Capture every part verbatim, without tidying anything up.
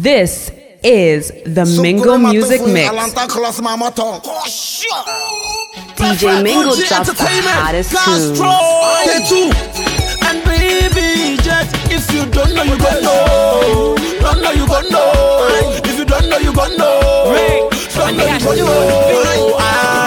This is the Mingo Music Mix. D J Mingo drops the hottest tunes. And baby, just if you don't know, you gon' know. Don't know, you gon' know. If you don't know, you gon' know. Don't know, you gon' know.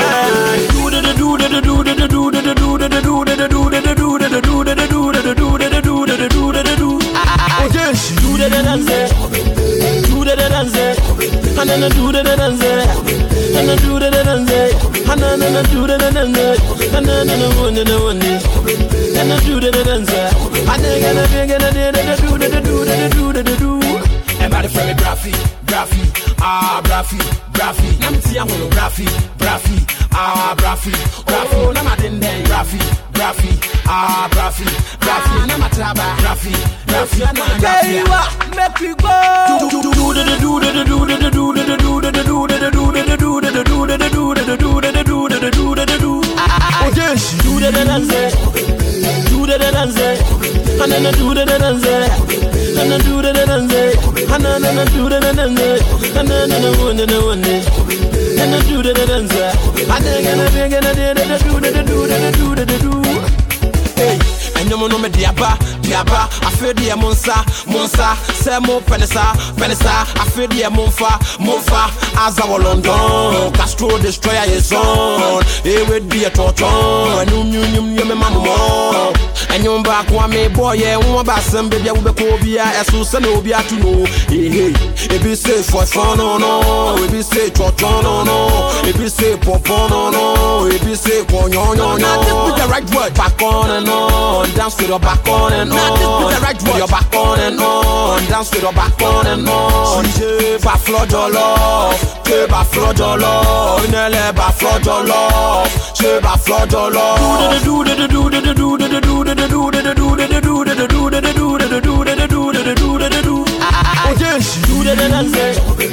Do the do the do the do the do the do the do the do the do the do the do the do the do the do the do the do. Oh yes, do the dance, do the dance, and then do the dance, and then do the dance, and then do the dance, and then one and one. And I do the dance, and then I begin to do the do the do the do. Everybody from me, Braffy, Braffy, ah, Braffy, Braffy. I'm Tia, Braffy, Braffy, ah, Braffy, Braffy. I'm at in there, Braffy, Braffy, ah, Braffy, Braffy. I'm at Traba, Braffy, Braffy. I'm at Braffy. Make we go. Do do the do the do the do the do the do the do the do the do the do the do the do the do the do the do. Oh yes, do the dance. Do the dance, and then do the dance, and then do the dance, and then do the dance, and then one and one, and then do the dance, and then again and do the do the do the do. Hey, and no no me diaba, diaba, I feel the monsa, monsa, say more penisa, penisa, I feel the monfa, monfa, as our London, Castro destroyer is on, it would be a torture, and you knew you knew me man. And you back one me boy, yeah, one by some baby, I will be Cobia, as Susan will be to know. Hey, if you say for fun, no, no, if you say Troton, no, no, if you say Popon, no, no, if you say Ponyon, no, no, just put the right word back on and on, dance to the back on and on, just put the right word, your back on and on, dance to the back on and on. Ba flood your love, ba flood your love, Nele ba flood your love, ba flood your love. Do the do the do the do the do the do the do the do the do the do the do the do the do the do the do the do. Oh yes, do the dance,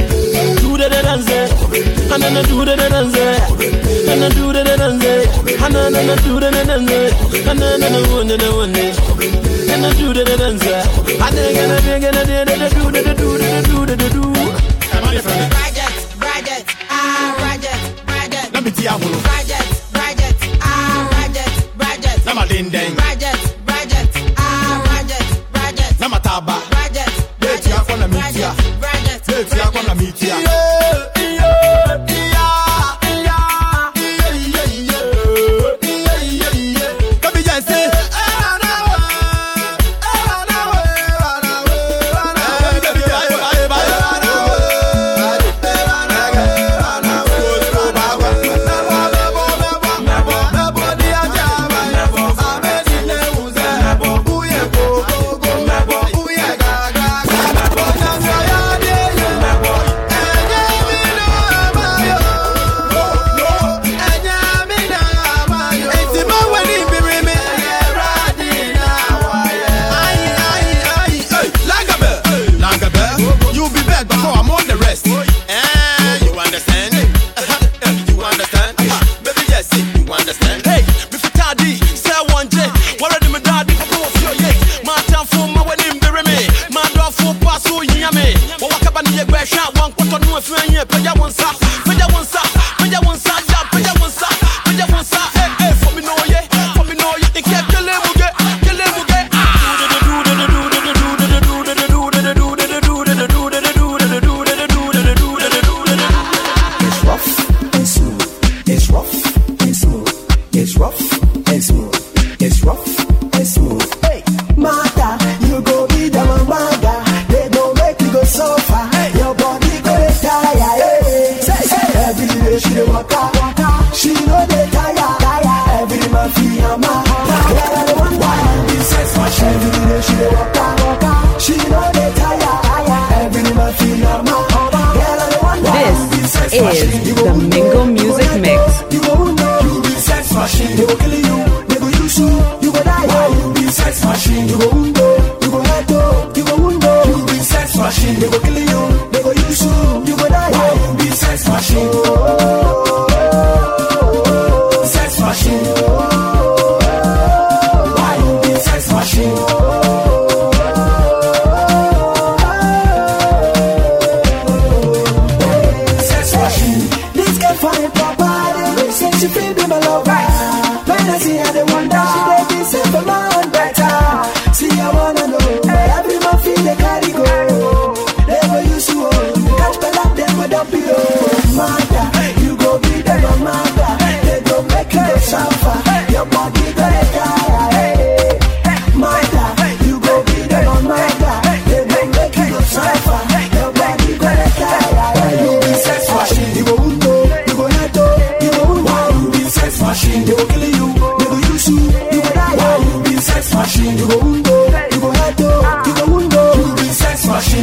do the dance, and then do the dance, and then do the dance, and then do the dance, and then one and one, and then do the dance, and then again and again do the do the do the do. Project, project, ah, project, project. Let me tell you. Project, project, ah, project, project. Nama ding ding. Project, project, ah, project, project. Nama taba. Project, Date ya kona mitia. project, Date ya kona mitia.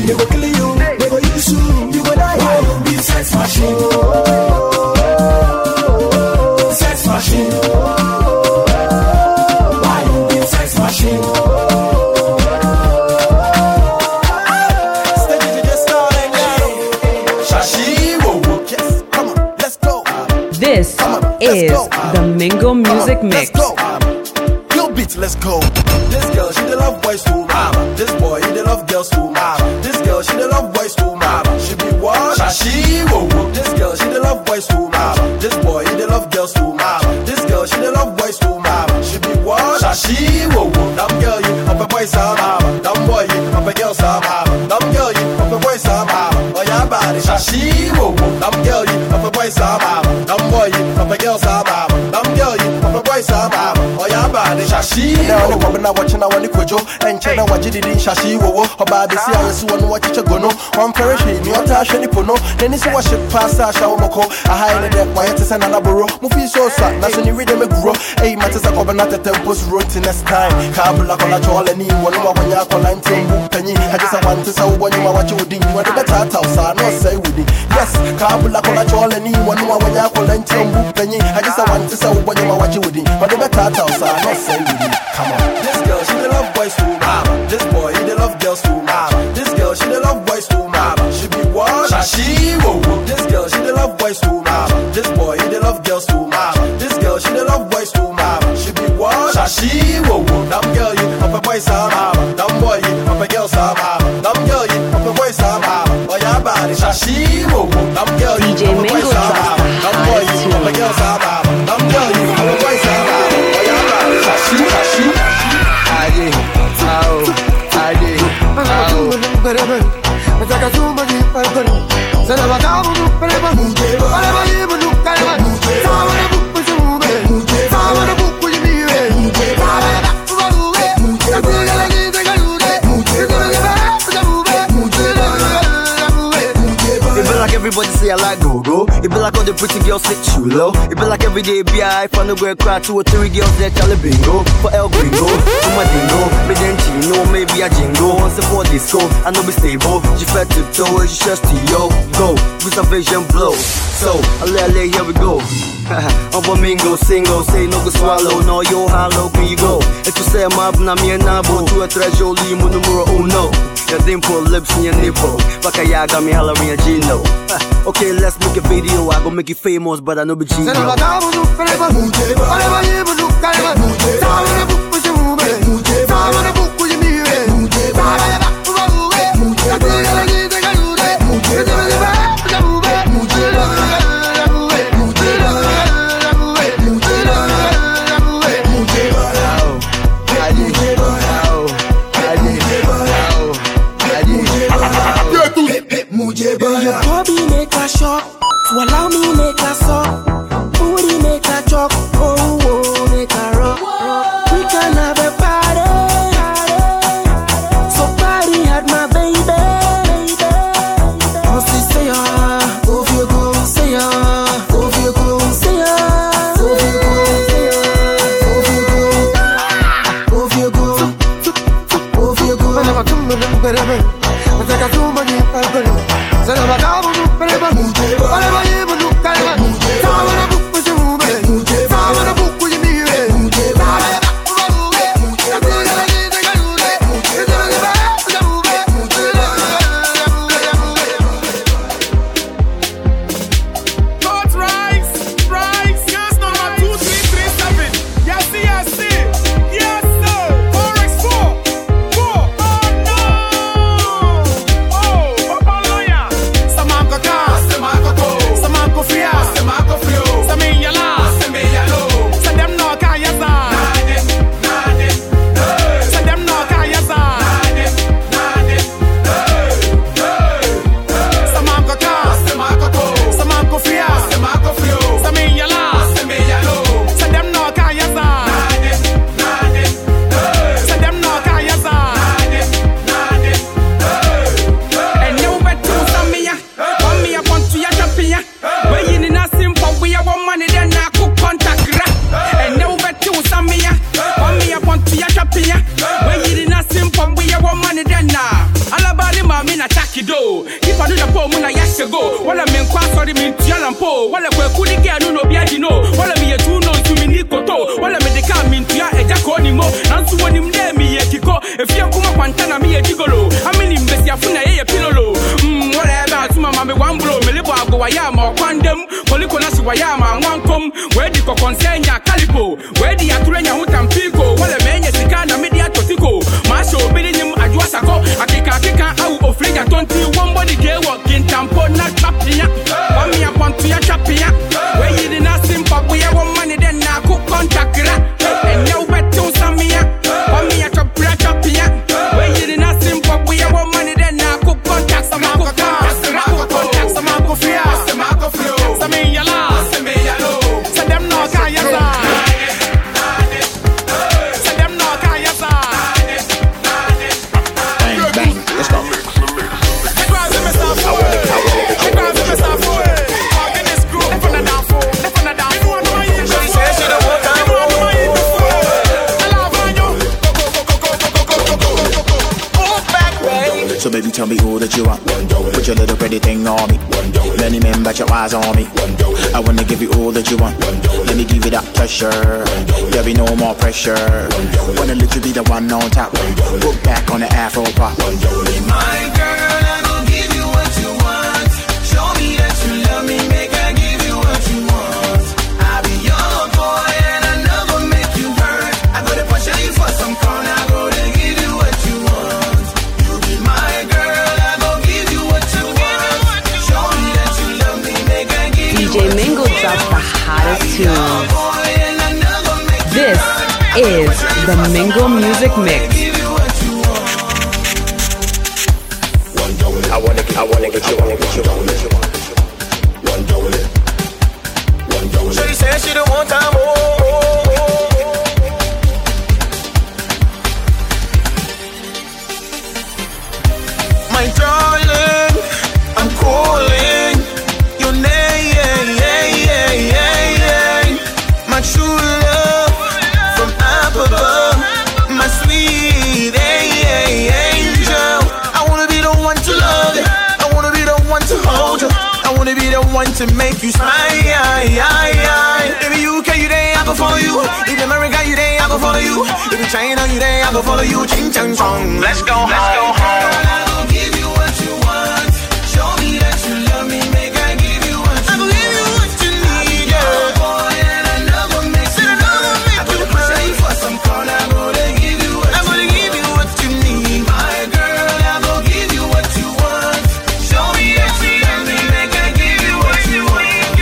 They go kill you, they go use you, you go die. Why you be sex machine? Sex machine. Why you be sex machine? Steady to just starting now. Shashi, whoa, whoa, yes, come on, let's go. This Come on, is let's go. the Mingo Music Come on, Mix. Let's go. Yo, beat, let's go. This girl, she the love boys too, mama. This boy, he the love girls too, mama. This girl, she the love boys too, mama. She be what? Shashi, whoa, whoa. This girl, she the love boys too, mama. This boy, he the love girls too, mama. This girl, she the love boys too, mama. She be what? Shashi, whoa, whoa. Damn girl, you up a boy, some mama. Damn boy, you up a girl, some mama. Damn girl, you up a boy, some mama. Oh, yeah, body. Shashi, whoa, whoa. Damn girl, you up a boy, some mama. Damn boy, you up a girl, some mama. Damn girl, you up a boy, some mama. Oh, yeah, body. Shashi, now the woman I watching, I want to quit you. And China, what you did in Shashi, whoa, or baby, see, I see one watch you go no. One perish, me or Tash, any puno. Then it's what she pass, I shall moko. I hide the quiet to send another movie so sad, that's when you read them grow. Hey, matters are coming at the temple's road to next time. Kabula on a troll and you one more when you're calling to penny. I just want to say when you are watching with you. What the better house, I know say with it. Yes, Kabula on a troll and you one more when you're calling to penny. I just want to say when you are watching with it. What the better house, I know say with it. Come on. This girl, she the love boys too, mama. This boy, he the love girls too, mama. This girl, she the love boys too, mama. She be what? Shashi, whoa, whoa. This girl, she the love boys too, mama. This boy, he the love girls too, mama. This girl, she the love boys too, mama. She be what? Shashi, whoa, whoa. Damn girl, you up a boy, some mama. Damn boy, you up a girl, some mama. Damn girl, you up a boy, some mama. Oh, yeah, body. Shashi, whoa, whoa. Damn girl, you up a boy, some mama. Damn boy, you up a girl, some mama. Damn girl, you up a boy, some mama. Oh, yeah, body. Shashi, shashi. I did. I did. Everybody say I like go-go. It be like all the pretty girls sit you low. It be like every day B I find a girl cry, two or three girls there Charlie bingo. For El Gringo, for my dingo. Me then chino, maybe a jingo. Once for disco, I know be stable. She fed to toe, she just to yo. Go, with a vision blow. So, I lay, lay, here we go. I'm a mingo, single, say no go swallow. No, yo, how low can you go? If you say I'm up, na me and nabo. To a treasure, limo numero uno. Your dimple, lips and your nipple. Baka ya got me hollering a Gino. Okay, let's make a video. I gon' make you famous, but I know be Gino. Your hobby make a shock, so allow me make a suck. Booty make a joke, oh, oh, make a rock. We can have a party, so party had my baby. Cause they say ah, oh, if you go, say ah, oh, if you go, say ah, oh, if you go, say ah, oh, if you go, oh, if you go, oh, if you go. I never come to them, but I take a too many, but se la vagavo tu prema muje Oleva yebu tu kalema muje Sawa na buku je mube muje Sawa na buku je mire muje Sawa na buku je mube muje Sawa na buku je mube muje Sawa na buku je mube Thought rise, rise Yes, number two, three, three, seven Yes, yes, yes, sir Four x four Four, oh no Oh kido. If I do the poor moon, I yes to go. While I'm in class, sorry, me, Tialampo. While I could get no Biagino. While I'm here two no to me, Nikoto. While I'm in the car, mean Tia, a Jaconimo. And to one him there, me, a Kiko. If you come up and tell me a gigolo, I mean, in Bessiafuna, a pillow. Hm, whatever, to my mammy, one blow, Melibo, Guayama, Quandem, Policonas, Guayama, and one come. Where the Concenia Calipo, where the Aturena Hutam Pico, while a man is the kind of media Totico. Maso, bidding him at Wasako, a kika kika out of Fliga twenty, one body gay walking tampo, not chapia. One me upon Tia Chapia, where you did not simple, we have one money, then I could contact her. And now bet to Samia, one me a chapia chapia, where you did not simple, we have one money, then I could contact some Marco Car, some Marco contact some Marco Fia, some Marco Fio, some Yala, some Yalo, so them no Kayasa. So baby, tell me who that you want. Put your little pretty thing on me. Many men bet your eyes on me. I wanna give you all that you want. Let me give you that pressure. There'll be no more pressure. Wanna let you be the one on top. Put back on the Afro pop. My girl, I will give you what you want. Show me that you love me, make I give you what you want. I'll be your boy and I never make you hurt. I gotta push you for some corner. I gotta give you what you want. You be my girl, I go give you what you want. Show me that you love me, make I give you D J Mingle drops the hottest tunes. This is the Mingle Music Mix. I wanna get, I wanna get you, I wanna get you, I wanna get you. One double it, one double it. She said she don't want time, oh, oh, oh. My darling, I'm calling your name, my true love from up above, my sweet angel. I wanna be the one to love you. I wanna be the one to hold you. I wanna be the one to make you smile. If you U K, you there, I go follow you. If America, you there, I go follow you. If you China, you there, I go follow you. Ching chang chong. Let's go home. Let's go home. I will give you what you want. Show me that you love me, make I give you what you want. I will give you what you need, yeah. Boy, and I never make you hurt. I'm gonna push you for some corner. I'm gonna give you what I'm gonna give you what you need. My girl, I will give you what you want. Show me that you love me, make I give you what you want.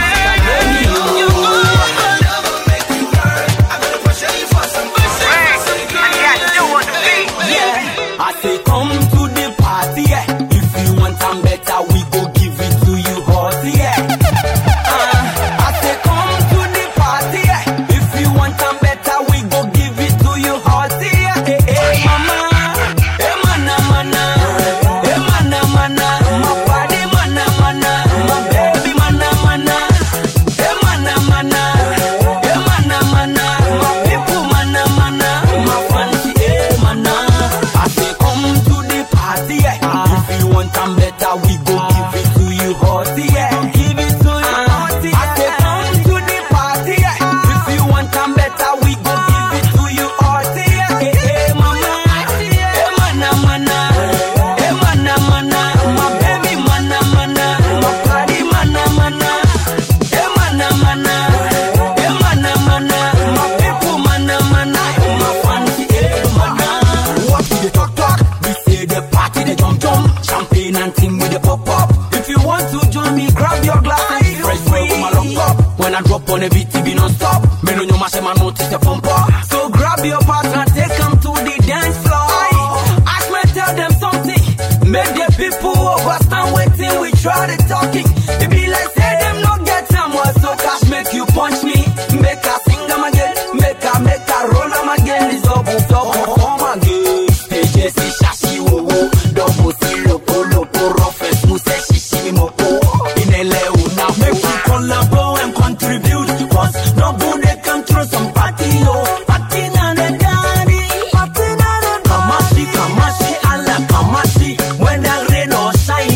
I say come to the party, yeah. If you want some better, we go give it to you hot, yeah. Uh, I say come to the party, yeah. If you want some better, we go give it to you hot, yeah. Hey, hey, mama, hey, mana, mana, hey, mana, mana, my body, mana, mana, my baby, mana, mana, hey, mana, mana, hey, mana, mana, my people, mana, mana, my fancy, hey, mana. I say come to the party, yeah. If you want some better, we go give it to you hot, yeah. Give it to you hot, yeah. I say come to the party, yeah. If you want some better, we go give it to you hot, yeah. Hey, hey, mama, hey, mana, mana, hey, mana, mana, my baby, mana, mana, my body, mana, mana, hey, mana, mana, hey, mana, mana, my people, mana, mana, my fancy, hey, mana. What we dey talk talk? We say the party they jump jump, champagne and ting with the pop up. If you want to join me, grab your glass and feel fresh for my lock up. When I drop on a V T V non stop, me no know my shame, I notice the pump up. So grab your partner, take them to the dance floor. Ask me, tell them something, make the people overstand waiting. We try the talking. It be like say them no get some more, so cash make you punch me, make I sing them again, make I make I roll them again. It's double double come again. Stage si shashi wo wo, double si loco loco, rough and smooth shishi mi mopo. In L A una make you collaborate and contribute, cause no good they can throw some party yo, party na na dani, party na na kamashi kamashi ala kamashi. When the rain or shine,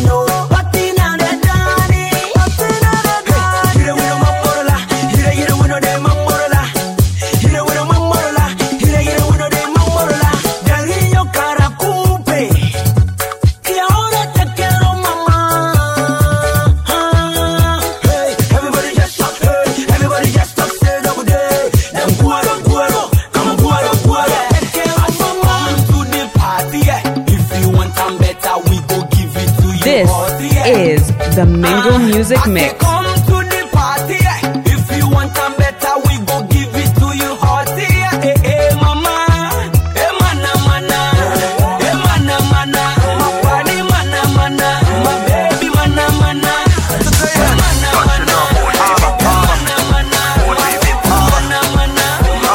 This is the Mingle Music Mix. Come to the party, if you want some better, we go give it to you hot. Hey, hey, mama, hey, mana, mana, hey, mana, mana, my body, mana, mana, my baby, mana, mana, hey, mana, mana, mana, mana, mana, mana,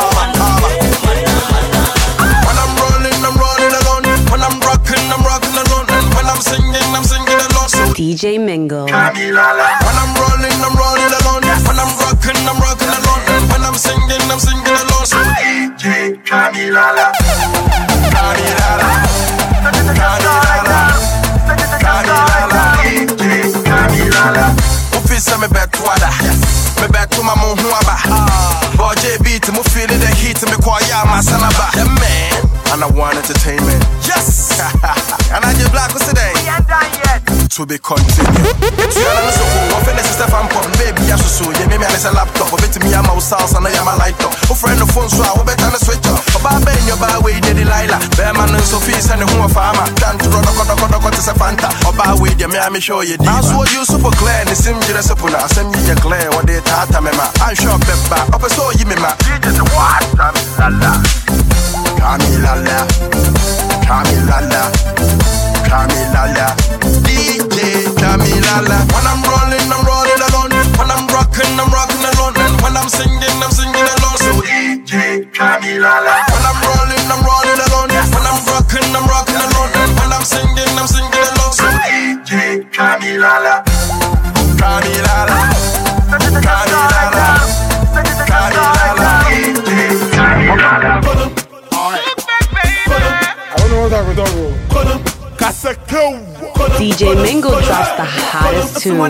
When I'm rolling, I'm rolling alone. When I'm rocking, I'm rocking alone. And when I'm singing, I'm singing alone. So D J Mingle. when I'm rolling, I'm rolling alone. When I'm rocking, I'm rocking alone. And when I'm singing, I'm singing alone. So D J Kamilala, Kamilala, Kamilala, Kamilala, D J Kamilala. Officer me back to Wada, me back to my Muhuaba. Boy J B to me feeling the heat me quiet my sanaba. The man, and I want entertainment. Yes, and I just black today. We ain't done yet. To be continued. So I'm so cool. What finish stuff I'm pop, baby. I so yeah, maybe I need a laptop. But to me, I'm a house and I am a light up. A friend of phone, so I will bet on the switch up. About Ben, your bar way, the Delilah. Bear man and Sophie, and who a farmer. Down to run a cut, cut, cut, to Fanta. Or bar way, the me, show you. I saw you super clear, and the sim just upon us. Send you clear what they tata mema. I'm sure Peppa. Up a so you, mema. Jesus, what? Kamilala, Kamilala, Kamilala, D J Kamilala. When I'm rolling, I'm rolling alone. When I'm rocking, I'm rocking alone. And when I'm singing, I'm singing alone. So D J Kamilala. When I'm rolling, I'm rolling alone. When I'm rocking, I'm rocking alone. And when I'm singing, I'm singing alone. So D J Kamilala, Kamilala, Kamilala, Kamilala, D J Kamilala. D J Mingle drops the hottest tune.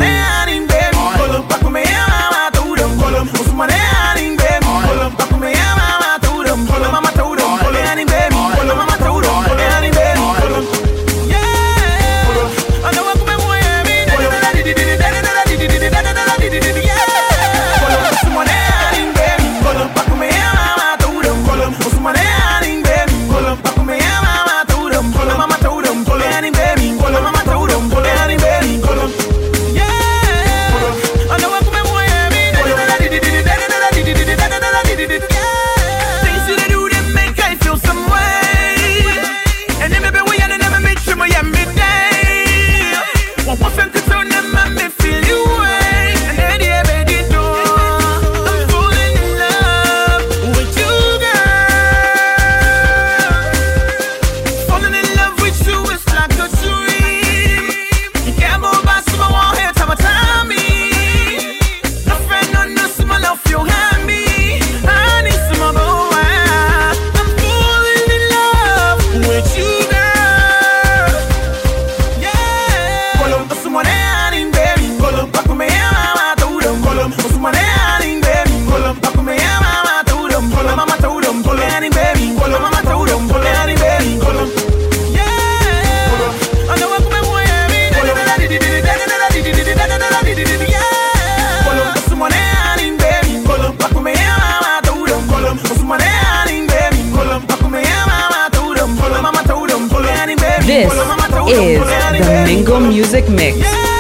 This is the Mingle Music Mix.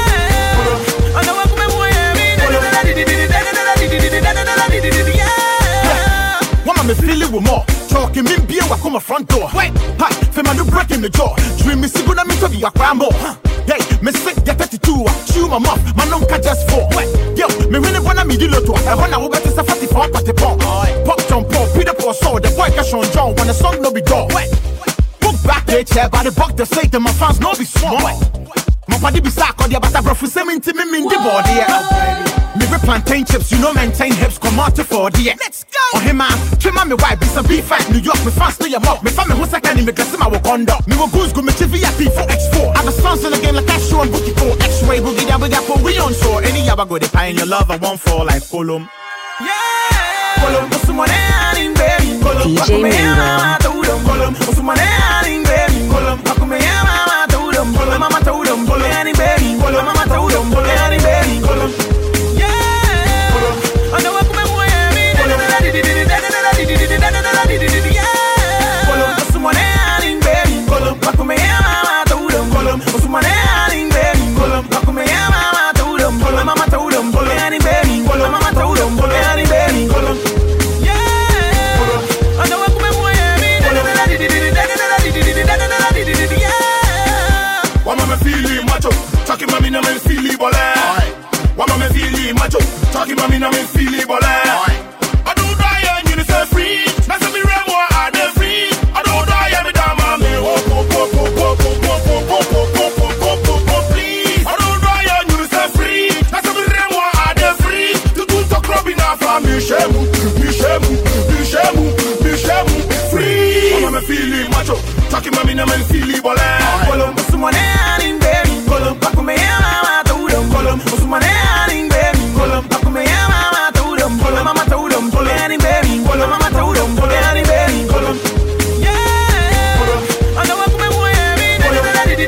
Me feel it with more. Talking me beer, I come a front door. Wait, hi, for my new break in the jaw. Dream me see gonna me to be a crambo. Hey, me sick get thirty-two. Chew my mouth, my nunca just four. Wait, yo, me really wanna me deal to. I wanna go to Safati for party pop. Pop jump pop, Peter Paul saw the boy cash on John when the song no be door. Wait, book back the chair by the buck the say to my fans no be small. My body be sack or the butter bro for same to me in the body. Me rip plantain chips, you know maintain hips, come out to for the let's go. Oh hey man, trim on me wife, be some beef fat New York, me fast to your mouth. Me family who second in me glass my Wakanda. Me will goose go me T V V for X four. I have a sons in the game like I show and bookie for X-ray boogie down with that for we on shore. Any yaba go they pie in your love, I won't fall like Colum. Yeah, Colum, what's the money in baby? D J Mingle. Colum, what's the money in baby? Colum, Colum, mama told them, Colum, mama told them, Colum, any baby, Colum, mama told them, Colum, any baby, Colum. Baby, talking about me, no me feel it, boy. What me feel it, macho? Talking about me, no me feel it, boy. I don't die and you say free. That's a me remo, I dey free. I don't die and me damn me. Oh, oh, oh, oh, oh, oh, oh, oh, oh, oh, oh, oh, oh, please. I don't die and you say free. That's a me remo, I dey free. To do to club in a family, shemu, me shemu, me shemu, me shemu, free. What me feel it, macho? Talking about me, no me feel it, boy. Colum, someone in baby. Colum, back me, mama, told them. Colum, someone in baby. Colum, back me, mama, told them. Colum, mama told them. Colum, in baby. Colum, mama told them. Colum, in baby. Colum, yeah. Colum, I know what me want. Colum,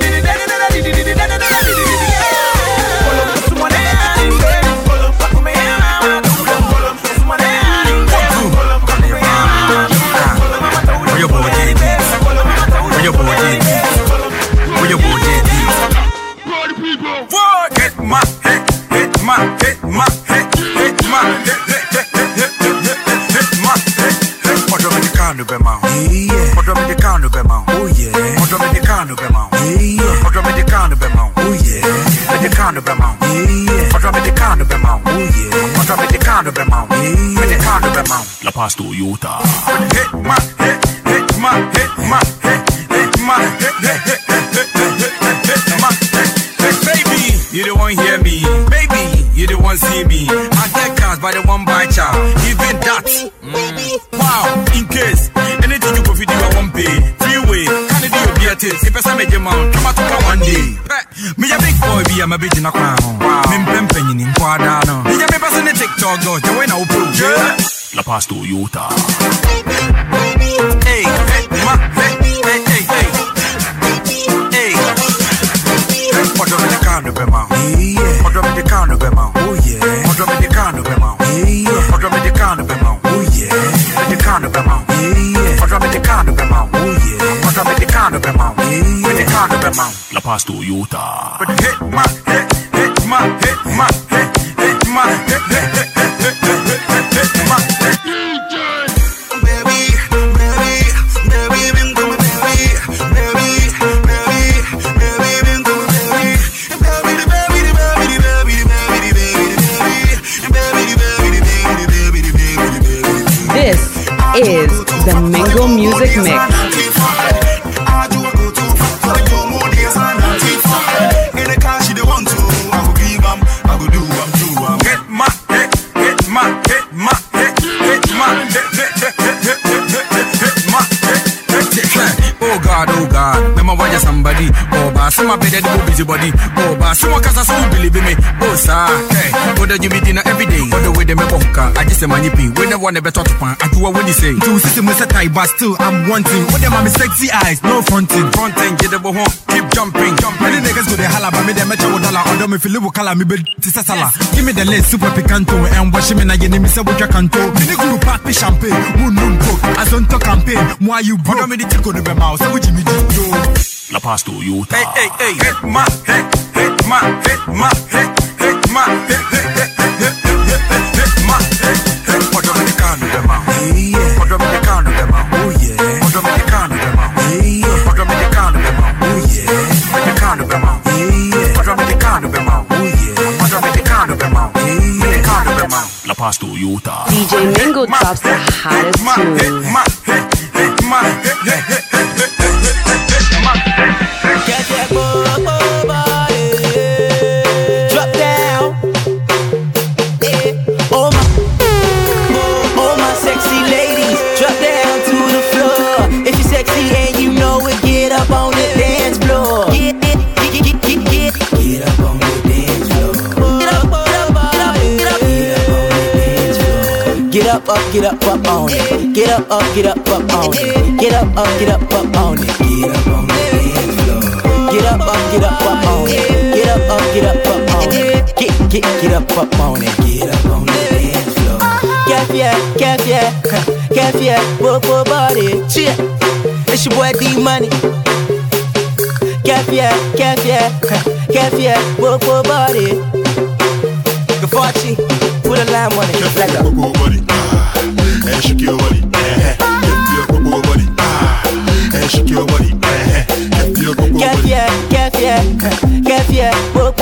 someone in baby. Colum, back me, mama, told them. Colum, someone in baby. Colum, back me, mama, told them. Where your boy did this? Where your boy did this? Where your boy did this? Hit my hit, hit my hit my hit, hit my hit, hit, hit, hit, hit, hit, hit my hit, hit. Put them in the car, no be man. Yeah. Put them in the car, no be man. Oh yeah. Put them in the car, no be man. Yeah. Put them in the car, no be man. Oh yeah. In the car, no be man. Yeah. Put them in the car, no be man. Oh yeah. Put them in the car, no be man. Yeah. In the car, no be man. La Paz Toyota. Hit my hit, hit my hit my hit, hit my hit, hit, hit, hit, hit, hit, hit my hit. Baby, you don't want hear me. Baby, you don't want see me. I get cars by the one by child. Even that. Mm. Wow, in case anything you go video, I won't pay. Freeway, can it be your beer taste? If I say make your mount, come out to one day. Me a big boy, be a my bitch in a crown. Me pemping in Quadano. Me a me person in TikTok, though. You ain't no proof. La Paz Toyota. Hey, hey, ma, hey, hey, hey, hey. Hey. Put them in the car, no be man. Yeah. Put them in the car, no be man. Oh yeah. Put them in the car, no be man. Yeah. Put them in the car, no be man. Oh yeah. In the car, no be man. Yeah. Put them in the car, no be man. Oh yeah. Put them in the car, no be man. Yeah. In the car, no be man. La Paz Toyota. But hit my hit, hit my hit my hit, hit my hit, hit, hit, hit, hit, hit, hit, hit my hit. This is the Mingle Music Mix. Oh God, remember why you're somebody. Oh, but some of them are busy body. Oh, but some of us are believe in me. Oh, sir, hey, what do you be dinner every day? What the way they make hookah? I just say money pay. We never want to better to pan. I do what you say. Two system is a tie, but still I'm wanting. What them are my sexy eyes, no fronting. Fronting, get the home, keep jumping, jumping. Many niggas go the holla, but me they match with dollar. Or don't me feel it color me be tisasala. Give me the list, super picanto, and wash me na ye name me say what you can't do. Me nigga pack me champagne, moon moon coke. I don't talk campaign. Why you bother me the tick on the mouse? So what you me do? La Paz Toyota. Hey, hey, hey, hit my hit, hit my hit my hit, hit my hit, hit, hit, hit, hit, hit, hit, hit my hit, hit. Put them in the car, no them out. Yeah. Put them in the car, no them out. Oh yeah. Put them in the car, no them out. Yeah. Put them in the car, no them out. Oh yeah. In the car, no them out. Yeah. Put them in the car, no them out. Oh yeah. Put them in the car, no them out. Yeah. In the car, no them out. La Paz Toyota. D J Mingle drops the hottest tunes. My hit, hit my hit, hit, hit, hit, hit, hit, my hit. Get that boy, body, drop down. Eh. Oh my, oh my sexy ladies, drop down to the floor. If you're sexy and you know it, get up on the dance floor. Get, get, get, get, get, get, get up on the dance floor. Get up, get up, get up, get up, get up, get up, up, get up, up on it. Get up, up, get up, up on it. Get up, up, get up, up on it. Get up on the dance floor. Get up, up, get up, up on it. Get up, up, get up, up on it. Get, get, get up, up on it. Get up on the dance floor. Café, café, café, whoa, whoa, body. Shit, it's your boy D Money. Café, café, café, whoa, whoa, body. Gafachi, put a line on it. Like a whoa, body. Ah, shake your body. Whoa, body. Ah, shake your body. Café, café, café, whoa,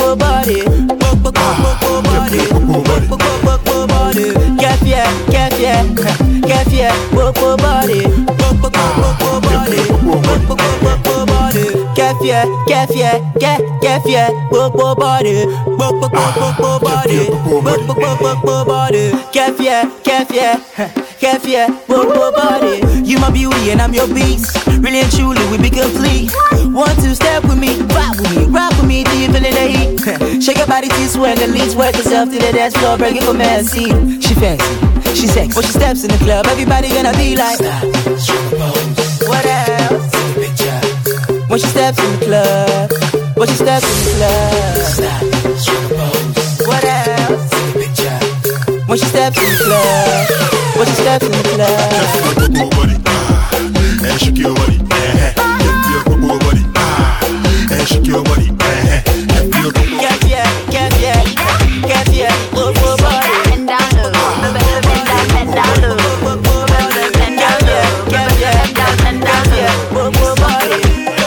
Popo body, popo popo body, popo popo body. Kefie, kefie, ke kefie, popo body, popo popo body, popo popo body. Kefie, kefie, kefie, popo body. You my beauty and I'm your beast. Really and truly we be complete. One two step with me, rock with me, rock with me till you feeling the heat. Shake your body till you sweat, at least work yourself to the dance floor, break it for Messi. She fancy, she sexy. When she steps in the club, everybody gonna be like, stop, what else? When she steps in the club, when she steps in the club, stop, what else? When she steps in the club, when she steps in the club. Just body, ah, and shake your body, eh? Get your bubble body, ah, and shake your body, eh? Get yeah, get yeah, get yeah, bubble body. Bend down low, bend down, bend down low, bend down low, Get yeah, bend down, bend down low. bubble body.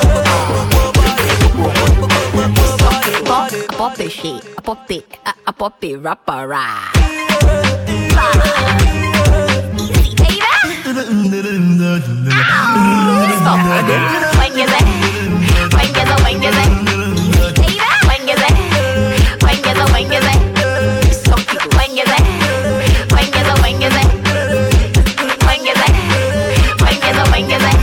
Pop, pop it shit, a pop it, a, a pop it rapper rah. Easy, baby. Stop it. When you say, when you say, when you say, easy, baby. When you say, when you say, when you say, stop it. When you say, when you say, when you say, when you say, when you say, when you say.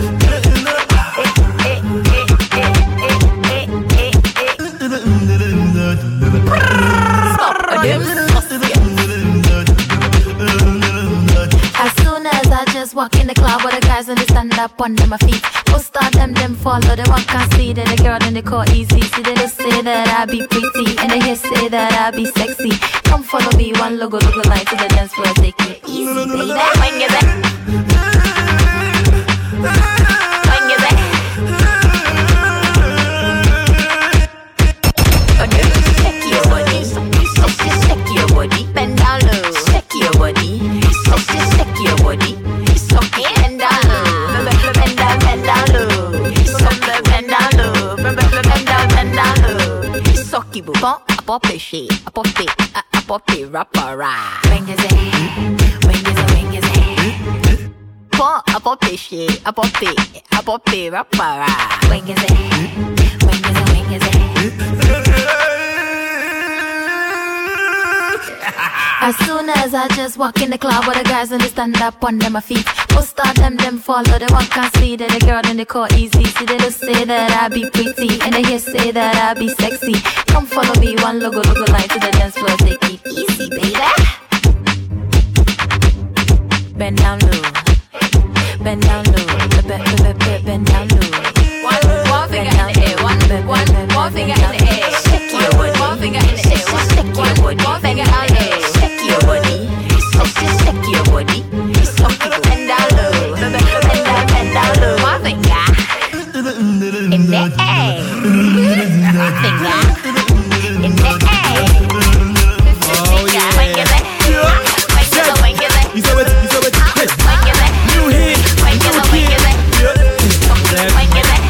As soon as I just walk in the club with the guys and they stand up on my feet, most of them them follow, they walk and see that the girl in the car easy. See they just say that I be pretty and they hear say that I be sexy. Come follow me, one logo logo line to the dance floor, take it easy, baby. When you say, when you say, shake your body, shake your body, bend down low, shake your body, shake your body, okay, bend down low, bend down, bend down low, bend down low, bend down, bend down low, sucky boo, pop, a pop it shit, a pop it, a a pop it rapper rah. When you say, when you say, when you say, pop, a pop it shit, a pop it, a pop it rapper rah. When you say, when you say, when you say. As soon as I just walk in the club with the guys and they stand up on my feet, most of them them follow, they walk and see that the girl in the car easy. See they just say that I be pretty and they hear say that I be sexy. Come follow me, one logo logo line to the dance floor, take it easy, baby. Bend down low, bend down low, bend, bend, bend, bend down low. One, one finger in the air, one, one, one finger in the air. Shake your body, one finger in the air, one, shake your body, one finger in the air. Shake your body, shake your body. Bend down low, bend down, bend down low. One finger in the air, one finger in the air. Oh yeah, when you say, when you say, when you say, you say what, you say what, hey, when you say, new hit, when you say, when you say, when you say.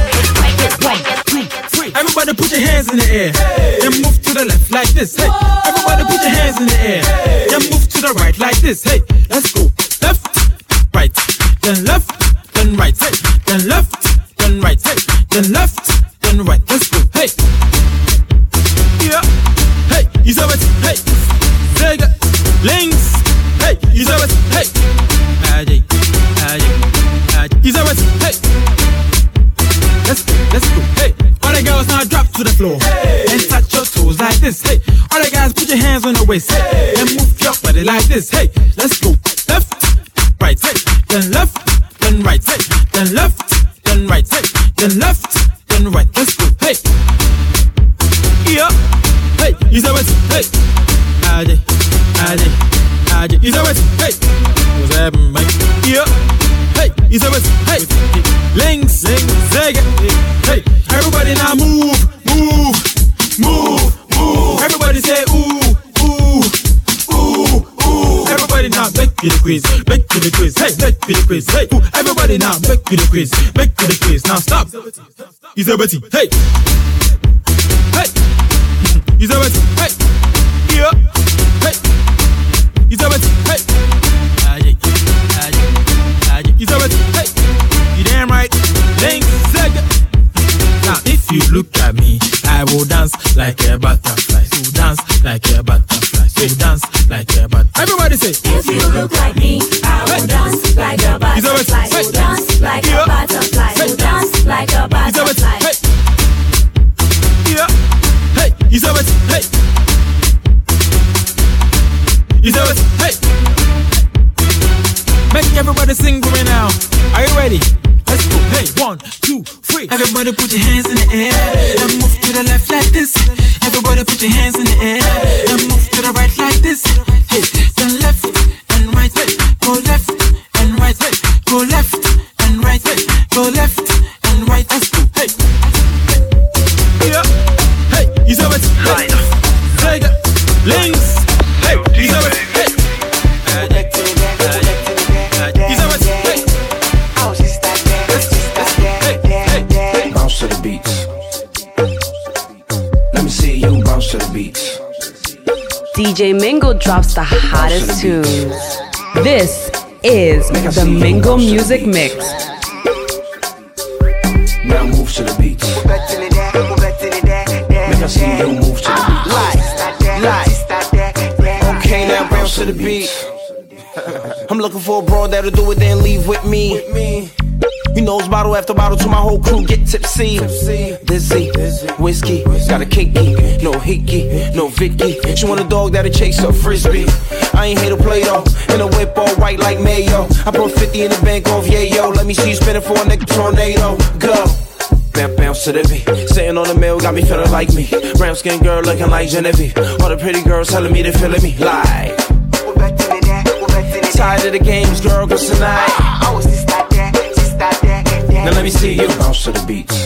everybody put your hands in the air, then move to the left like this, hey, everybody put your hands in the air, then move to the right like this, hey, let's go, left, right, then left, then right, hey, then left, then right, hey, then left, then right, let's go, hey, yeah, hey, you say what, hey, say it, links, hey, you say what, hey, Aji, Aji, Aji, you say what, hey, let's go, let's go, hey. All the girls now drop to the floor, hey, and touch your toes like this, hey. All the guys put your hands on the waist, hey, and move your body like this, hey. Let's go, left, right, hey, then left, then right, hey, then left, then right, hey, then left, then right. Let's go, hey, yeah, hey, you say what, hey, Aje, Aje, Aje, you say what, hey, what's happening, mate? Yeah, hey, you say what, hey, links, links, zig, hey. Everybody now move, move, move, move. Everybody say ooh, ooh, ooh, ooh. Everybody now back to the quiz, back to the quiz, hey, back to the quiz, hey. Ooh. Everybody now back to the quiz, back to the quiz. Now stop. Isabati, hey, hey. Isabati, hey, yeah, hey. Isabati, hey. Aye, aye. like a butterfly. So dance like a butterfly. So dance like a butterfly. Everybody say, if you look like me, I will dance like a butterfly. So dance like a butterfly. So dance like a butterfly. Hey, yeah, hey, you say what? Hey, you say what? Hey, make everybody sing with me now. Are you ready? Let's go. Hey, one, two, three. Everybody put your hands in the air and move to the left like this. Everybody put your hands in the air and move to the right like this. Hey, then left and right. Hey, go left and right. Hey, go left and right. Hey, go left and right. Let's go. Hey, yeah. Hey, you say what? Hey, take it. Links. Hey, you say what? Hey. To the beats. Let me see you bounce to the beats. D J Mingo drops the hottest tunes. This is the Mingo Music Mix. Now move to the beats. Make I see you move to the beats. Okay, now bounce to the beat. I'm looking for a broad that'll do it, then leave with me. You know it's bottle after bottle till my whole crew get tipsy. Dizzy, whiskey, got a cakey, no hickey, no Vicky. She want a dog that'll chase her frisbee. I ain't here to play though, in a whip all white like mayo. I put fifty in the bank off, yeah yo. Let me see you spin it for a nigga tornado. Go. Bounce, bounce to the beat. Sitting on the mill got me feeling like me. Brown skin girl looking like Genevieve. All the pretty girls telling me they feeling me like. Tired of the games, girl, cause tonight. Now let me see you bounce to the beats.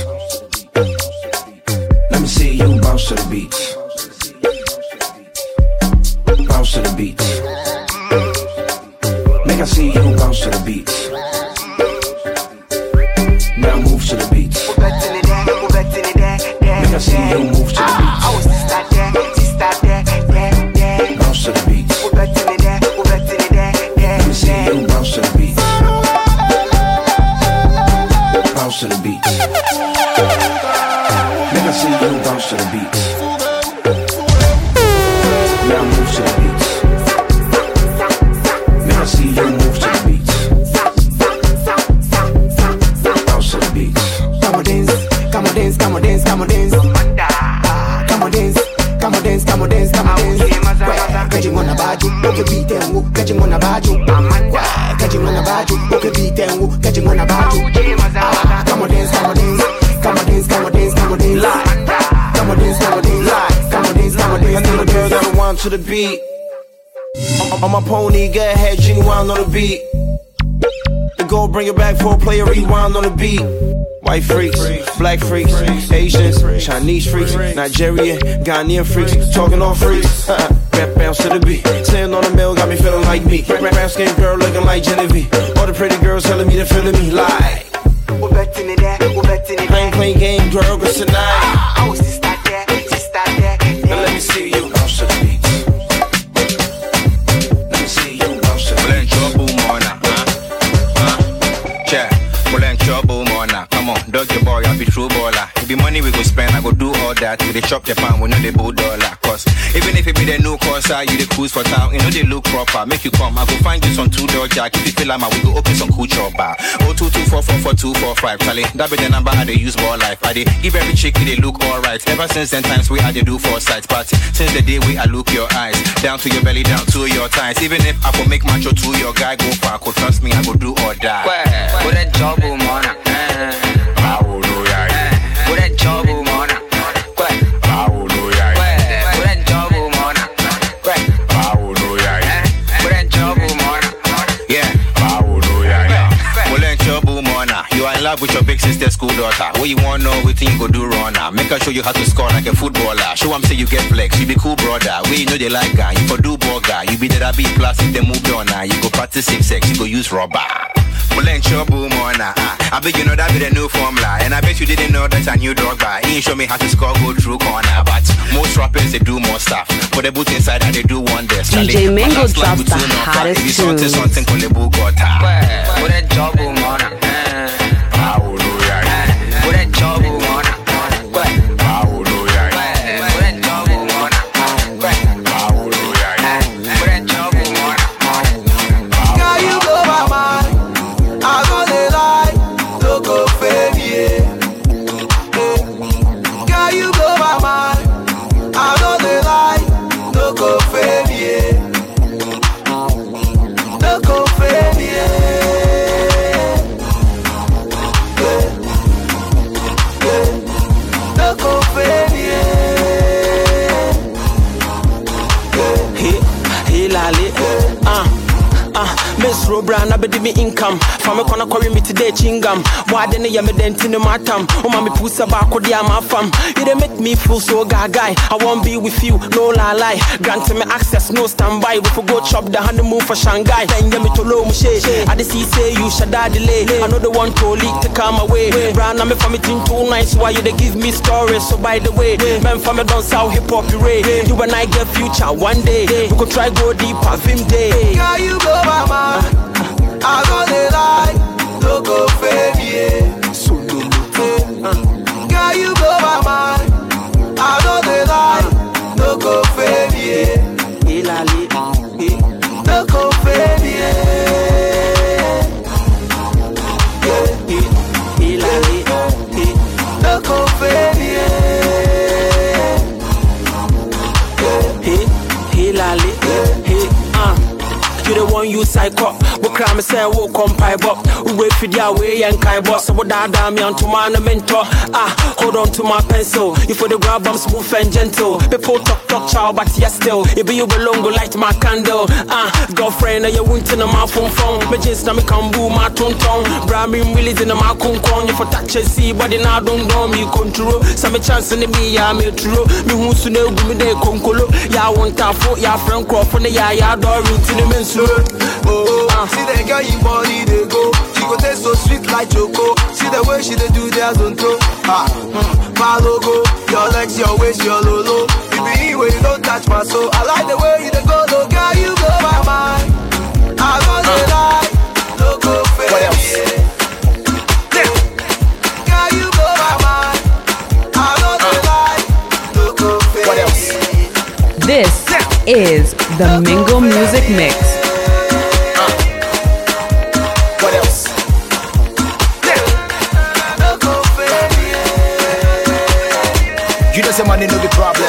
Let me see you bounce to the beats. Bounce to the beats. Make I see you bounce to the beats. Now move to the beats. Make I see you move to the beats. Bounce to the beats. Let me see you bounce to the beats. Bounce to the beats. Make I see you bounce to the beats. Now move to the beats. Make I see you move to the beats. Bounce to the beats. Come on dance, come on dance, come on dance, come on dance. Come on dance, come on dance, come on dance, come on dance. Catching on a baju, okay beat them, woo. Catching on a baju, catching on a baju, okay beat them, woo. Catching on a baju. Come on dance, come on dance, come on dance, come on dance, come on dance. Come on dance, come on dance, come on dance, come on dance. I need a girl that'll wind to the beat. On my pony, get ahead, G-wind on the beat. The go bring it back for a player, rewind on the beat. White freaks, black freaks, Asians, Chinese freaks, Nigerian, Ghanaian freaks, talking on freaks. Rap bounce to the beat. Sitting on the mill got me feeling like me. Brown skin girl looking like Genevieve. All the pretty girls telling me they're feeling me like. I ain't playing game, girl, cause tonight. Now let me see you bounce to the beats. Let me see you bounce to the beats. Trouble, Mona, huh? Huh? Check. Trouble, Mona. Come on, dog your boy, I'll be true baller. If the money we go spend, I go do all that. We they chop the pound, we know they bull dollar. Cause even if it be the new course, you the cruise for town, you know they look proper. Make you come, I go find you some two door jack. If you feel like my, we go open some cool chop bar. oh two two four four four two four five. Charlie, that be the number I they use more life. I they give every chick, they look alright. Ever since then times we had to do four sides. But since the day we I look your eyes, down to your belly, down to your thighs. Even if I could make macho to your guy go far, could trust me, I go do or die. Well, well, that job, man. I will know ya. What that job, man? I will know ya. What that job, man? I will know ya. What that job, man? Yeah, I will know ya. Well, then trouble, man. You are in love with your big sister's school daughter. What you want know, what you go do wrong now? Make her show you how to score like a footballer. Show them say you get flex, you be cool brother. We know they like guy, you for do burger. You be that big plus if they moved on now. You go practice six sex, you go use rubber. Well, ain't trouble, man. I bet you know that be the new formula. And I bet you didn't know that I knew dog by. He ain't show me how to score, go through corner. But most rappers, they do more stuff. For the boot inside, they do wonders. D J Mingo drops the hottest tunes. Something, something called the Bogota. What that job, man? I will know ya. What that job, man? I will know ya. What that throw brand, I be me income. From a corner, call me today, chingam. Why didn't you make dent in the matam? Oh, mommy, puss about Kodia, my fam. You didn't make me feel so guy. I won't be with you, no lie lie. Grant me access, no standby. We could go chop the honeymoon for Shanghai. Then you me to low mushe. I just see say you should die delay. I know the one to leak to come away. Brand, I'm from it in two nights. Why you they give me stories? So by the way, man from me down south hip hop ray. You and I get future one day. We could try go deeper, Vim day. Girl, you blow my mind. I got the lie, no go fade, yeah. So no girl, you blow my mind. I got the lie, no go fade, yeah. Ilali, no go fade, yeah. Ilali, no go fade, yeah. Ilali, uh. You the one you psycho. We cram say we come pipe up. We wait for the way and kai boss. So we da da me onto my mentor. Ah, hold on to my pencil. You for the grab I'm smooth and gentle. People talk talk chow, but yes still. If you belong go light my candle. Ah, girlfriend, you won't in my phone phone. Me just na me can boo my tongue tongue. Bra me willies in my kung kong. You for touch and see, but now don't know me control. Some chance in the me ya me true. Me who soon go me de konkolo. Ya want ta foot ya friend crop on the ya ya door into the men's. Oh, uh. See the girl you body they go. She go taste so sweet like choco. See the way she they do their zonto. Ah, mm, my logo, your legs, your waist, your lolo. You be when you don't touch my soul. I like the way you they go, no girl you blow my mind. I got the lie, no go fade. What else? Yeah. Girl you blow my mind. I got the lie, no go fade. What else? This is the Mingo Music Mix. Say money no be problem.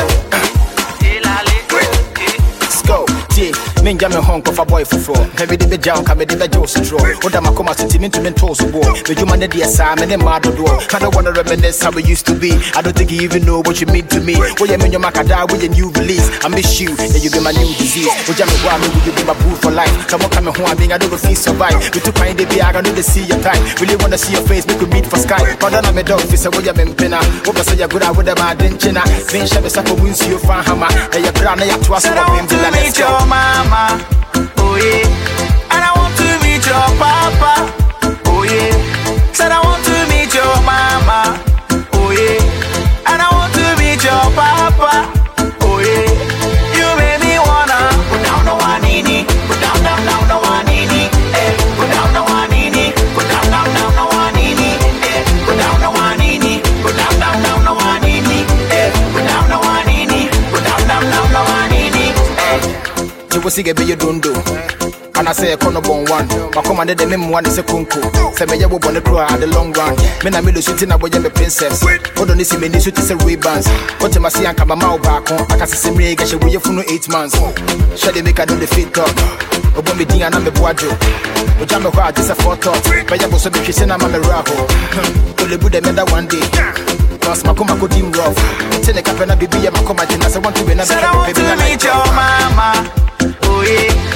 Let's go. Yeah, me jam me home for boy for floor. Heavy the be down, come the be just draw. What am I come out to me to me toes boy. The human the asam and the mad door. I don't wanna reminisce how we used to be. I don't think you even know what you mean to me. What you mean your macada with your new release. I miss you, then you be my new disease. What jam me why me will you be my boo for life. Someone coming home, I mean I don't feel survive. We took my day, I don't see your time. Really wanna see your face, make we meet for sky. But then I'm a dog, this is what you're pinna. What was your good out with them, I didn't china. Then Shabby Sapa wins you fan hammer. And your brand, and your twas of him to meet your mama. Oh yeah. And I want to meet your papa. Oh yeah. Said I want to meet your mama. Oh yeah. And I want to meet your papa. Oh yeah. You made me wanna put down the one nini. Put down, down, down the one nini. Eh. Put down the one nini. Put down, down, down the one nini. Eh. Put down the one nini. Put down, down, down the one nini. Eh. Put down the one nini. Put down, down, down the one nini. Eh. You will see a bit you don't do. And I say a corner born one. My commander the name one is a kunku. Say me ya born a crow at the long run. Me na me lo shooting a boy a princess. Hold on this me ni shoot is a Ray-Bans. What you must see and come out back on. I can see me get you for no eight months. Shall they make a do the fit up? Obo me ding and I'm a boajo. Ojam me kwa this a photo. But ya boso be kissing I'm a raho. To le bude me that one day. Cause my come go dim rough. Tell the capena baby ya my come at I want to be another baby. I want to meet your mama. Oh yeah.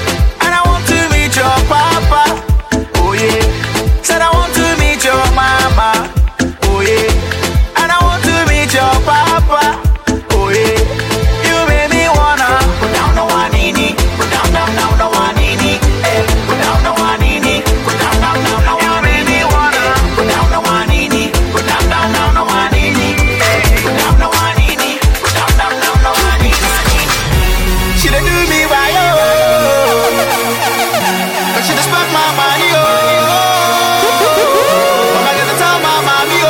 Your papa, oh yeah. Said I want to meet your mama, oh yeah. And I want to meet your papa, oh yeah. You made me wanna put down the one nini, put down, down, down the one nini, eh. Put down the one nini, put down, down, down the one nini. You made me wanna put down the one nini, put down, down, down the one nini, eh. Put down the one nini, put down, down, down the one nini. She done do me right, oh. She just spent my money, oh. I'm not gonna tell my mommy,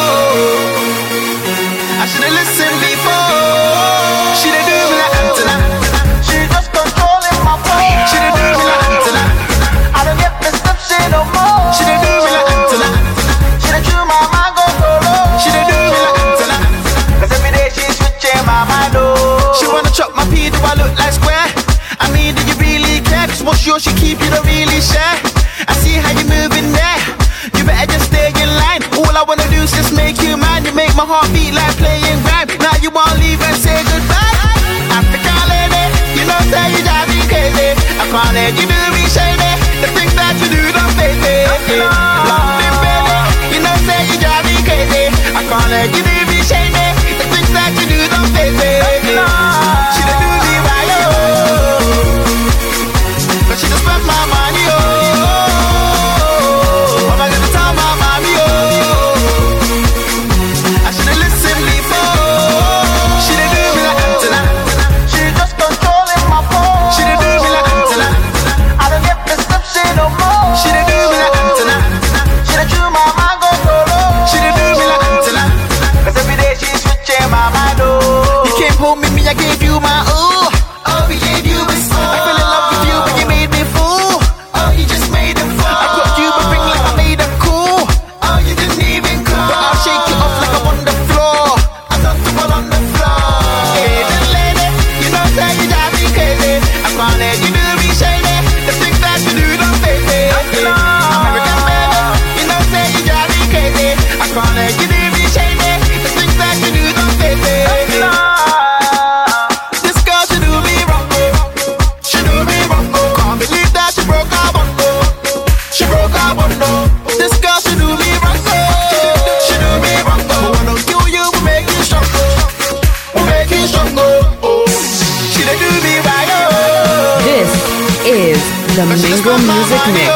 oh. I should've listened before. She done do me like antenna. She just controlling my phone. She done do me like antenna. I don't get perception no more. She done do me like antenna. She done chew my mind go solo. She done do me like antenna. Cause every day she's switching my mind, oh. She wanna chop my pee, do I look like square? I mean, do you really care? Cause what's yours, she keep you, don't really share. I see how you moving there. You better just stay in line. All I wanna do is just make you mine. You make my heart beat like playing rhyme. Now you wanna leave and say goodbye. African lady, you know say you drive me crazy. I can't let you do me shady. The things that gave you my ooh. Oh, he gave you his soul. I fell in love with you, but you made me fool. Oh, you just made him fall. I got you, but ring like I made him cool. Oh, you didn't even call. But I'll shake you off like I'm on the floor. I'm not to fall on the floor. Hey, little lady, you know say you drive me crazy. I can't let you do me shady. The things that you do don't face me. American baby, you know say you drive me crazy. I can't let you do me shady. The things that you do don't face me. This girl she do me wrong, she do me wrong. Can't believe that she broke our bond, she broke our bond. This girl she do me wrong, she do me wrong. But when I kill you, we make you strong, we make you strong. She dey do me right. This is the Mingo Music Mix.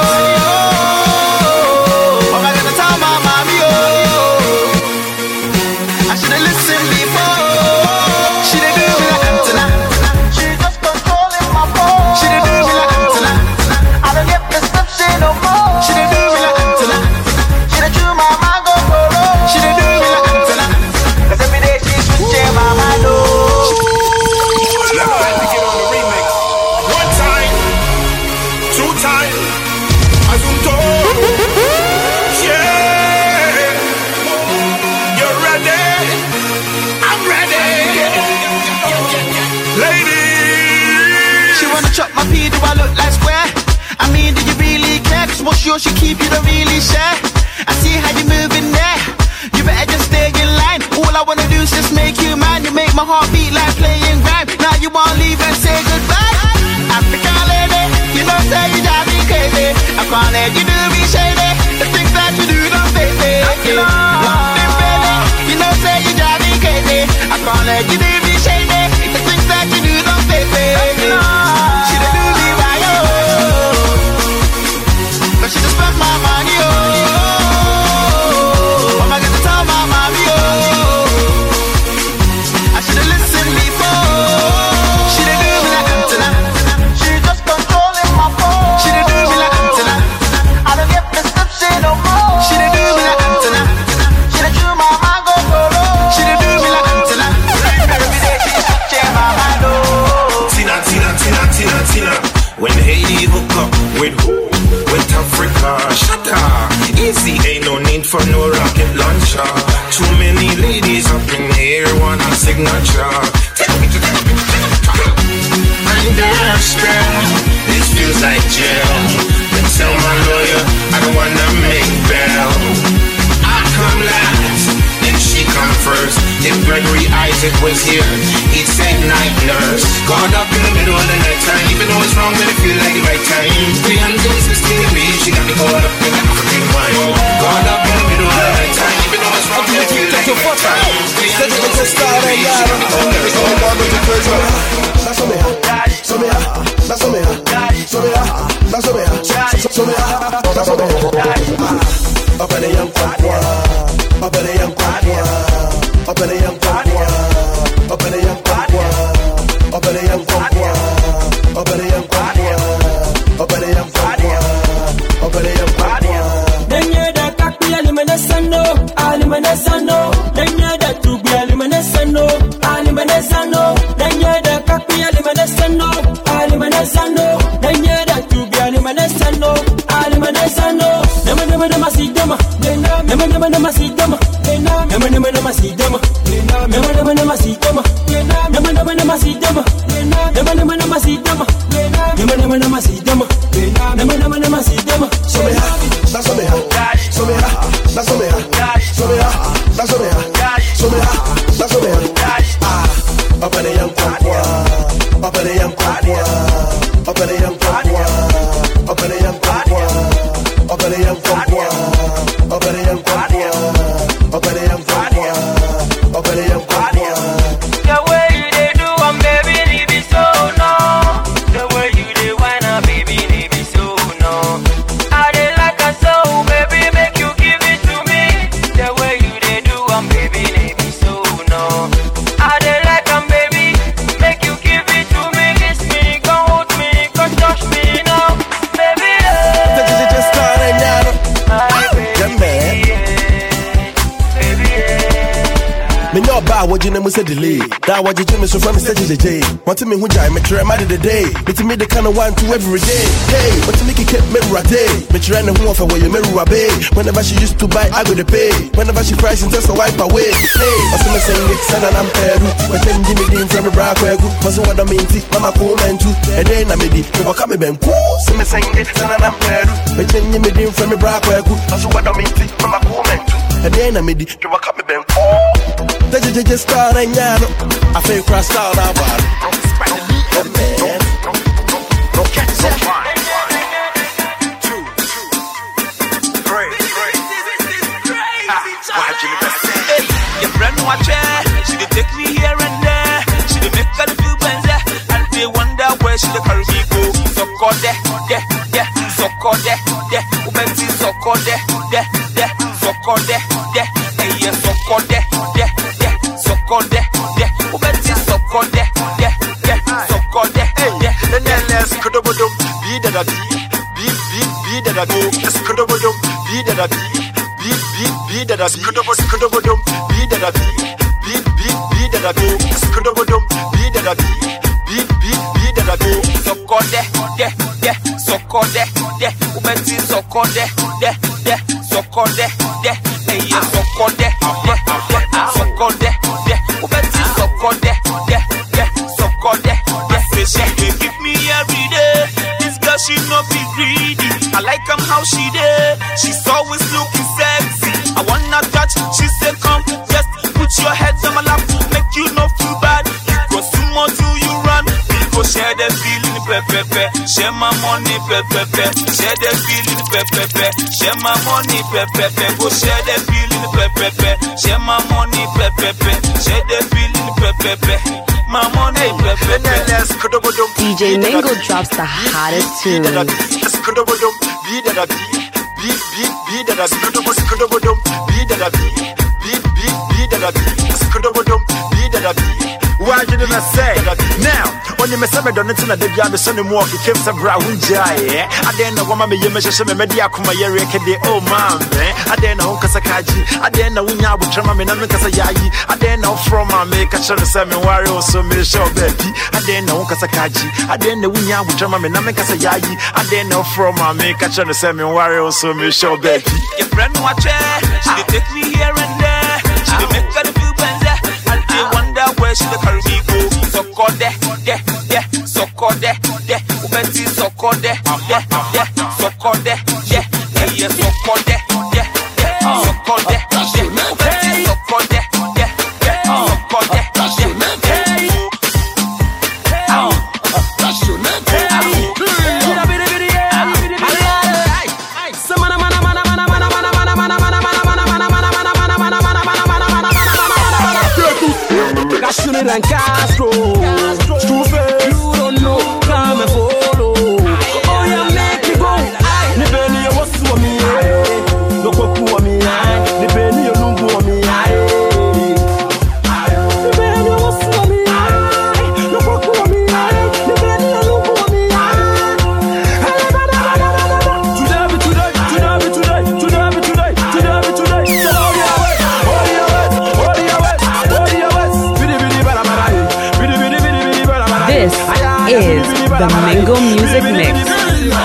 Sure she keep you, don't really share. I see how you moving there. You better just stay in line. All I wanna do is just make you mine. You make my heart beat like playing rhyme. Now you wanna leave and say goodbye. African lady, you know say you drive me crazy. I can't let you do me shady. The things that you do don't face me. London baby, you know say you drive me crazy. I can't let you do me shady. The things that you do don't face me. She done do me right, oh. But she just spent my money, oh. What am I gonna tell my mommy, oh? I should've listened before. She done do me like antenna. She just controlling my phone. She done do me like antenna. I don't get prescription no more. She done do me like antenna. She done chew my mango polo. She done do me like antenna. Every day she just check my mind, oh. Tina, Tina, Tina, Tina, Tina. When Haiti hook up with who? With Africa, shut up. Easy, ain't no need for no rocket launcher. Too many ladies up in here want a signature. Under spell, this feels like jail. Then tell my lawyer I don't wanna make bail. I come last, then she come first. If Gregory Isaac was here, he'd say night nurse. Caught up in the middle of the night time, even though it's wrong, but it feel like the right time. three hundred sixty degrees, she got me caught up in the African wine. Caught up in the middle of the night time, even though it's wrong, but it feel like the right time. three hundred sixty degrees, she got me caught up in the African wine. Up in the young quack, up in the young quack, up in the young quack, up in the young quack, up in the young quack, up in the young quack, up in the young quack, up in the young quack. Denye da kakpi alimenesano, alimenesano. Denye da tubi alimenesano, alimenesano. Denye da kakpi alimenesano, alimenesano. Denye da tubi alimenesano, alimenesano. Nema nema nema sidema, nema nema nema sidema, nema nema nema sidema, nema nema nema sidema, nema nema nema sidema, nema nema nema sidema, nema nema nema sidema, nema nema nema sidema. So me ha, that's so me ha, so me ha, that's so me ha, so me ha, that's so me ha, so me ha, that's so me ha. Ah, up in the young quack, up in the young quack, up in the young quack, up in the young quack, up in the young quack, up in the young quack, up in the young quack, up in the young quack. The way you dey do, I'm baby, leave it so no. The way you dey whine, I'm baby, leave it so no. I dey like a soul, baby, make you give it to me. The way you dey do, I'm baby, leave it so no. I dey like 'em, baby, make you give it to me. we say delay. That what you me so from Mister J J. Want to me who jai me try my the day. It's me the kind of one to every day. Hey, what to make it keep me right day. Me try no who for where you me bay. Whenever she used to buy, I go to pay. Whenever she cries and just a wipe away. Hey, what's me saying it son and I'm peru. But then give me the from the bra kwa go. Cause what I mean mama cool man too. And then I made it. You walk me ben cool. So me saying it son and I'm peru. But then give me the from the bra kwa go. Cause what I mean mama cool man too. And then I made it. You walk me ben cool. The J J star and yano. I feel cross out our body. Oh man. Your friend watch her, she dey take me here and there. She dey make her feel better, and they wonder where she dey carry me go. So call there, there, there, so call there, there. Ubenti so call there, there, there, so call there, there. Hey yeah, so call there, there, there, so call there, there. Ubenti so call there, there, there, so call there, there. Then let's go to the be that a be, be, be, be that a go. Let's go to the be that a be. Be, be, be that I be, skudabodum, be that I be, be, be, be that I be, skudabodum, be that I be, be, be, be that I be. So call there, there, there, so call there, there. Ubenti so call there, there, there, so call there, there. Hey yeah, so call there, there, there, so call there, there. Ubenti so call there, there, there, so call there, there. Say she dey give me every day. This girl she no be greedy. I like am how she dey. She's always looking sexy. I wanna touch. She said come, just put your head on my lap, make you no feel bad. You go sumo till you run. We go share the feeling, pe pe pe. Share my money, pe pe pe. Share the feeling, pe pe pe. Share my money, pe pe pe. Go share the feeling, pe pe pe. Share my money, pe pe pe. Share the feeling, pe pe pe. My money, pe pe pe. D J Mingo drops the hottest tunes. Be that I be, be, be, be that I be, skudabodum, be that I be, be, be, be that I be, skudabodum, be that I be. Why did I say now? When you mess up, I don't know that they are the son of walk. It came some brown jay. I didn't know what my measure media kuma yere kede. Oh man, I didn't know Kasakaji. I didn't know when I would try my men and Kasayayi. I didn't know from my make a shot of seven warriors so me show baby. I didn't know Kasakaji. I didn't know when I would try my men and Kasayayi. I didn't know from my make a shot of seven warriors so me show baby. Your friend watch her, she dey take me here and there. She dey make her feel better, and they wonder where she dey carry me go. So call there, there, there, so call there, there. Ubenti so call there, there, there, so call there, there. Hey yeah, so call there, there, there, so call there, there. Ubenti so call there, there, there, so call there, there. Shooting and Castro, Struve, you don't know, come and follow. Oh yeah, make me go. The penny was to me, no cocoa me, the penny you don't go me. The penny was to me, no cocoa me, the penny you don't go me. Today, today, today, today, today, today, today, today. So oh yeah, oh yeah, oh yeah, oh yeah. This is the Mingo Music Mix.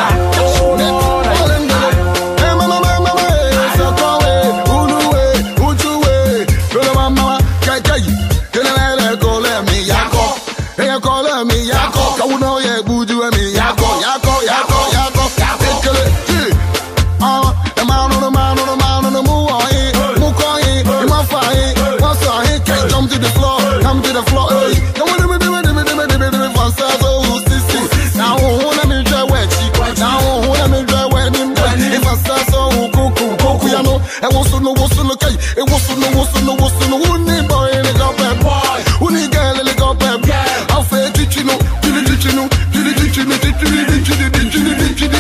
I want to know what's on the key. It wants to know what's on the what's on the who need boy in the got pep. Who need girl in the got pep. I'll say, did you know? Did you know? Did you know? Did you know? Did you know? Did you know?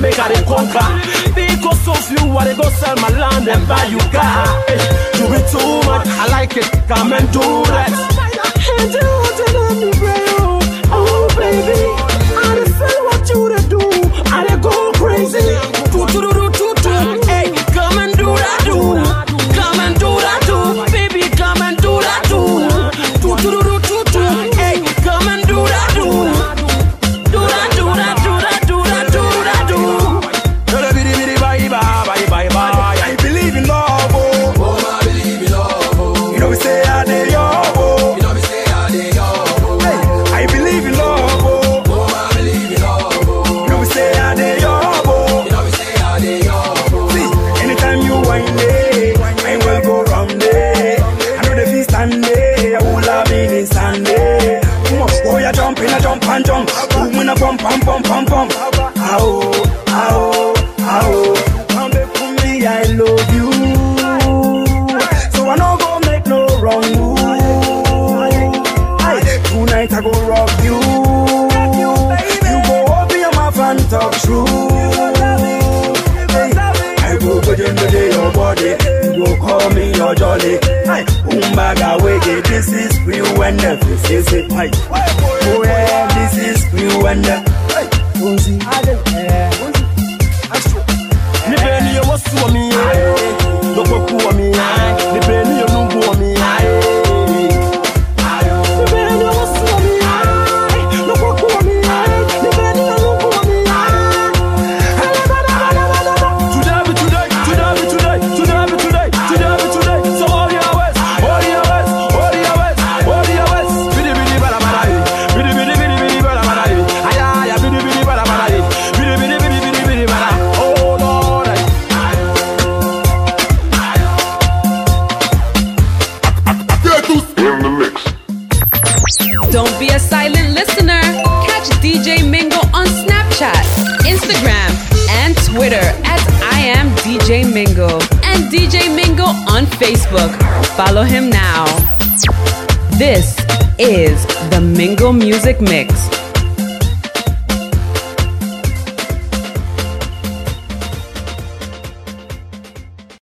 make I dey conquer. Because of you, I dey go sell my land and buy you car. Hey, you be too much, I like it, come and do that. And you want to let me play, oh, oh baby. I dey feel what you dey do, I dey go crazy. Do do do do do do, hey, come and do that, do. Come and do that, do, baby, come and do that, do. Do do do do do do, hey, come and do that, do. Do that, do that, do that, do that, do that, do. I believe in love, oh. Oh, I believe in love, oh. You know we say I dey love, oh. You know we say I dey love, oh. Hey, I believe in love, oh. Oh, I believe in love, oh. You know we say I dey love, oh. You know we say I dey love, oh. See, anytime you whine day, I will go round day. I know the feast and day, I will love in Sunday. Oh, you jump in a jump and jump. Boom in a bump, bump, bump, bump, bump. Ow, ow, ow. I love you, so I no go make no wrong move. Aye, tonight I go rock you. You go open your mouth and talk true. Hey, I go go into your body. You go call me your jolly. Aye, umbaga wege, this is real and this is it. Aye, oh yeah, this is real and hey, Uzi, yeah. Ni beni yo wasu wa mi aye, no kweku wa mi aye. Ni beni yo nungu wa mi aye. Ni beni yo wasu wa mi aye, no kweku wa mi aye. Ni beni yo nungu wa mi aye. Today be today, today be today, today be today, today be today. So all your ways, all your ways, all your ways, all your ways. Bidi bidi bada bada, bidi bidi bidi bidi bada bada. Aya aya bidi bidi bada bada, bidi bidi bidi bidi bidi bada. Oh Lord. In the mix. Don't be a silent listener. Catch D J Mingo on Snapchat, Instagram, and Twitter at I am D J Mingo, and D J Mingo on Facebook. Follow him now. This is the Mingo Music Mix.